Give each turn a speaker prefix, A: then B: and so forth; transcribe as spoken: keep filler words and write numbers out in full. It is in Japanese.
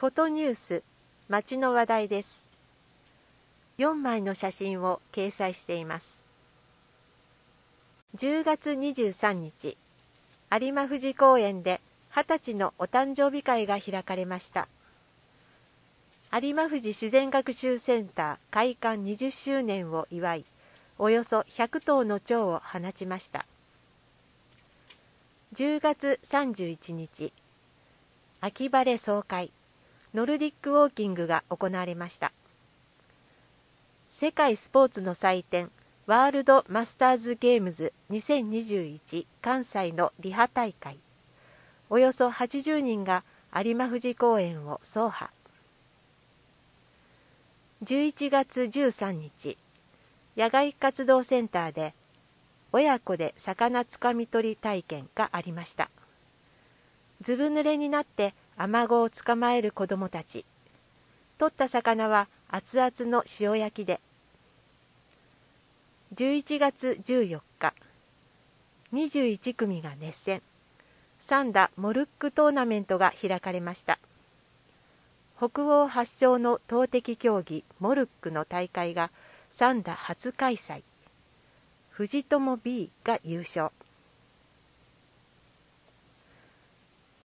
A: フォトニュース、街の話題です。よんまいの写真を掲載しています。じゅうがつにじゅうさんにち、有馬富士公園ではたちのお誕生日会が開かれました。有馬富士自然学習センター開館にじゅっしゅうねんを祝い、およそひゃくとうの蝶を放ちました。じゅうがつさんじゅういちにち、秋晴れ爽快、ノルディックウォーキングが行われました。世界スポーツの祭典、ワールドマスターズゲームズにせんにじゅういち関西のリハ大会。およそはちじゅうにんが有馬富士公園を走破。じゅういちがつじゅうさんにち、野外活動センターで親子で魚つかみ取り体験がありました。ずぶ濡れになってアマゴを捕まえる子どもたち。取った魚は熱々の塩焼きで。じゅういちがつじゅうよっか、にじゅういちくみが熱戦。三田モルックトーナメントが開かれました。北欧発祥の投擲競技モルックの大会が三田初開催。藤友 B が優勝。